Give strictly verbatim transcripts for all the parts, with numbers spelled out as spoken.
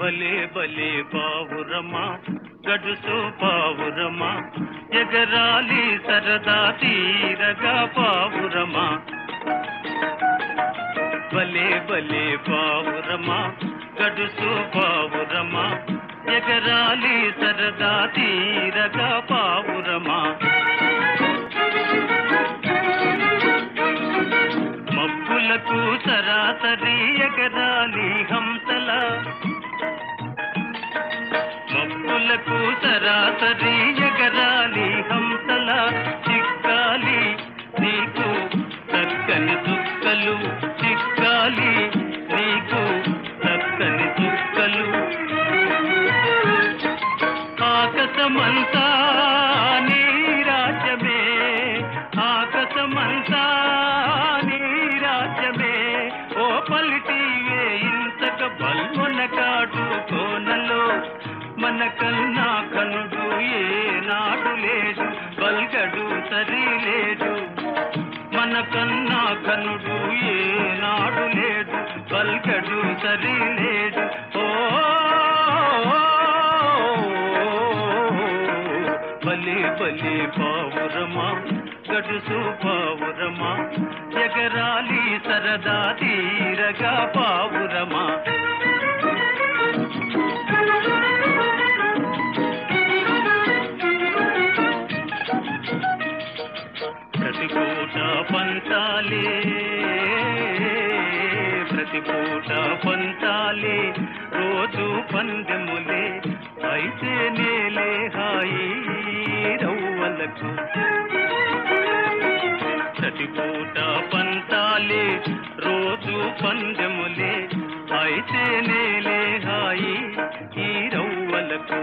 బలే బలే పావురమా గడుసు పావురమా ఎగరాలి సరదా తీరగా పావురమా బలే బలే పావురమా గడుసు పావురమా ఎగరాలి సరదా తీరగా పావురమా మబ్బులకు సరాసరి ఎగరాలి హంసల మబ్బులకు సరాసరి ఎగరాలి హంసల చిక్కాలి నీకు చక్కని చుక్కలు చిక్కాలి నీకు చక్కని చుక్కలు ఆకాశమంతా నీ రాజ్యమే ఆకాశమంతా నీ రాజ్యమే ఓ పలిటివే ఇంతక బల్వన కాడు కోనలో మన కన్నా కనుడు ఏ నాడు లేడు బల్గడు సరి లేడు మన కన్నా కనుడు ఏ నాడు లేడు బల్గడు సరి లేడు ఓ బలి బలి పావురమా గడుసు పావురమా ఎగరాలి సరదా తీరగా పావురమా ప్రతిపూట పంచాలే ప్రతిపూట పంచాలే రోజు పందెములే అయితే నేలే హాయి రవ్వలకు ప్రతిపూట పంచాలే రోజు పందెములే అయితే నేలే హాయి ఈ రవ్వలకు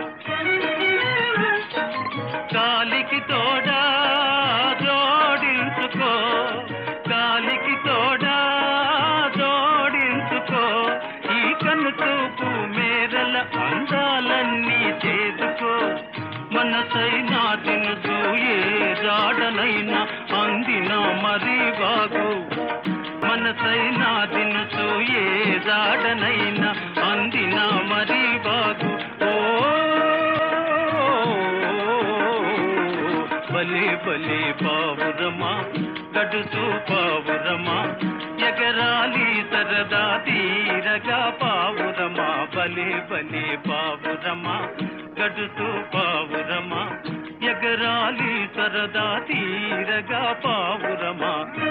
కాలికి తోడా జోడించుకో కాలికి తోడా జోడించుకో ఈ కన్ను చూపు మేరల అందాలన్నీ చేసుకో మనసైనా తినుసు ఏ జాడనైనా అందిన మరి బాగు మనసైనా తినుసు ఏ జాడనైనా అందిన మరి బాగు ఓ బలే బలే పావురమా గడుసు పావురమా ఎగరాలి సరదా తీరగా పావురమా బలే బలే పావురమా గడుసు పావురమా ఎగరాలి సరదా తీరగా పావురమా